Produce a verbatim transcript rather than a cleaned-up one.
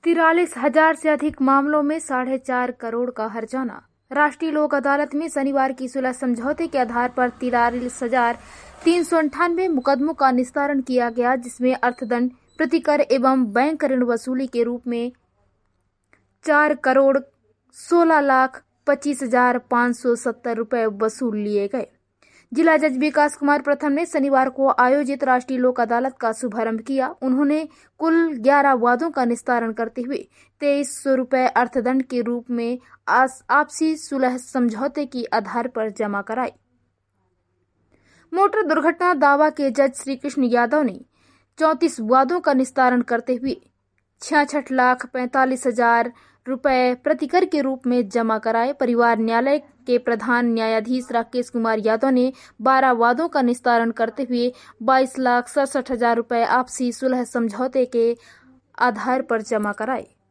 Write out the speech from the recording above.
तिरालीस हजार से अधिक मामलों में साढ़े चार करोड़ का हर्जाना। राष्ट्रीय लोक अदालत में शनिवार की सुलह समझौते के आधार पर तिरालीस हजार तीन सौ अंठानवे मुकदमों का निस्तारण किया गया, जिसमें अर्थदंड, प्रतिकर एवं बैंक ऋण वसूली के रूप में चार करोड़ सोलह लाख पच्चीस हजार पाँच सौ सत्तर रुपए वसूल लिए गए। जिला जज विकास कुमार प्रथम ने शनिवार को आयोजित राष्ट्रीय लोक अदालत का शुभारंभ किया। उन्होंने कुल ग्यारह वादों का निस्तारण करते हुए तेईस सौ रुपए अर्थदंड के रूप में आपसी सुलह समझौते के आधार पर जमा कराई। मोटर दुर्घटना दावा के जज श्री कृष्ण यादव ने चौंतीस वादों का निस्तारण करते हुए छियासठ लाख पैंतालीस हजार रुपए प्रतिकर के रूप में जमा कराए। परिवार न्यायालय के प्रधान न्यायाधीश राकेश कुमार यादव ने बारह वादों का निस्तारण करते हुए बाईस लाख सड़सठ हजार रुपए आपसी सुलह समझौते के आधार पर जमा कराए।